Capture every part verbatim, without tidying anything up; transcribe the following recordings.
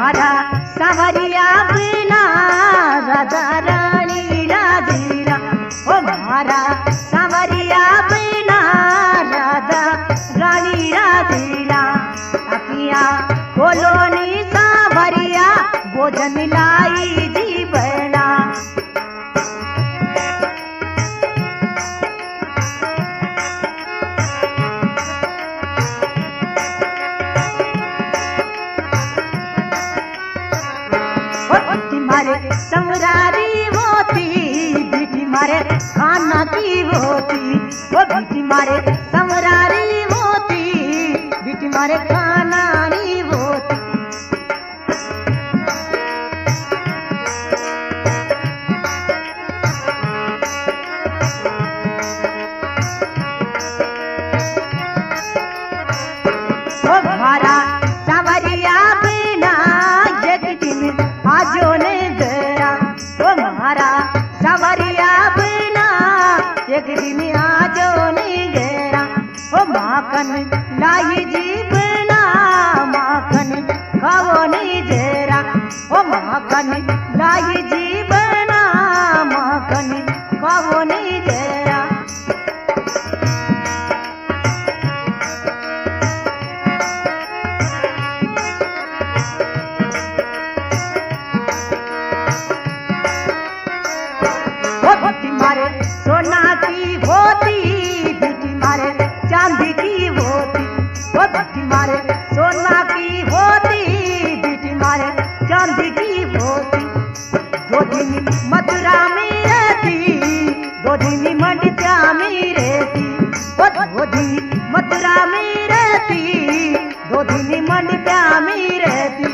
मारा सावरिया बिना राधा रानी राजीरा, ओ मारा सावरिया बिना राधा रानी राजीरा। अखियाँ खोलो नी सावरिया भोजन लाई जीवना। मारे समरारी होती बीटी मारे खाना की होती, वो बीटी मारे समरारी होती बीटी मारे खाना नहीं होती। वो मारा सावरिया बिना एक दिन आजो ने गया, वो मारा सावरिया बिना एक दिन आजो ने गया। वो माखन लाई जीवना माखन खाओ नहीं जरा, वो माखन लाई जीवना माखन खाओ नहीं जरा। बीटी मारे सोना की होती बीटी मारे चांदी की होती, वो बीटी मारे सोना की होती बीटी मारे चांदी की होती। दो दिन मथुरा में रहती दो दिन मंडिया में रहती, वो दो दिन मथुरा में रहती दो दिन मंडिया में रहती।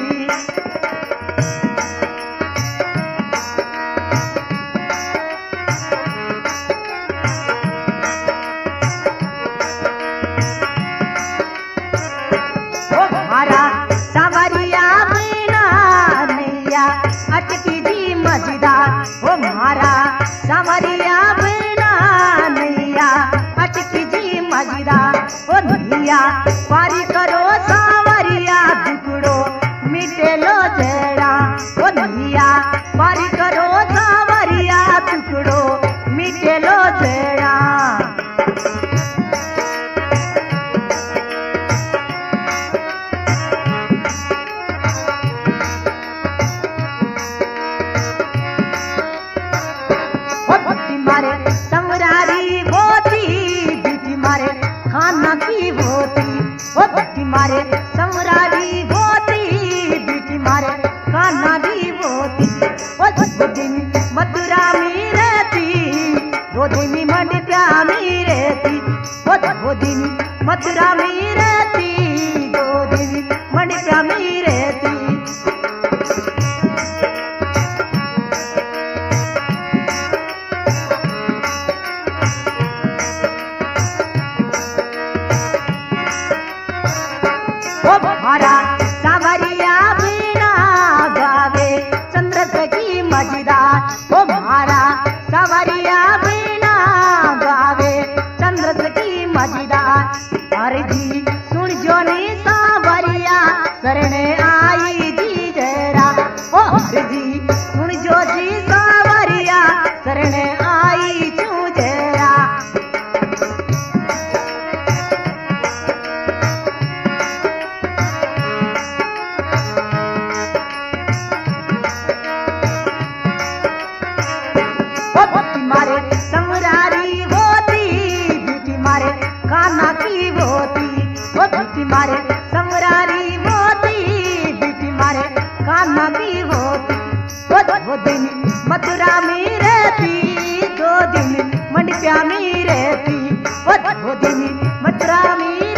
मारा सावरिया बिना नैया अटकी जी मझदार, वो मारा सावरिया बिना नैया अटकी जी मझदार। वो नैया पारी करो सावरिया टुकड़ो मिटे लो जड़ा, वो नैया पारी करो सावरिया टुकड़ो मिटे लो जड़ा। मारे समरारी होती बीटी मारे खाना की होती, वो बीटी मारे समरारी होती बीटी मारे खाना की होती। वो दो दिन मथुरा में रहती दो दिन मंडिया में रहती, वो दो दिन मथुरा में रहती दो दिन मंडिया में रहती। वो मारा सावरिया बिना गावे चंद्र सखी मझदार, वो मारा सावरिया बिना गावे चंद्र सखी मझदार। अरे जी सुन जो नी सावरिया शरण आई जी जरा, ओ अरे जी सुन जो जी सावरिया शरण आई चू जरा। मारे समरारी होती बीटी मारे खाना की होती, वो बीटी मारे समरारी होती बीटी मारे खाना की होती। वो दो दिन मथुरा में रहती दो दिन मंडिया में रहती, वो दो दिन मथुरा में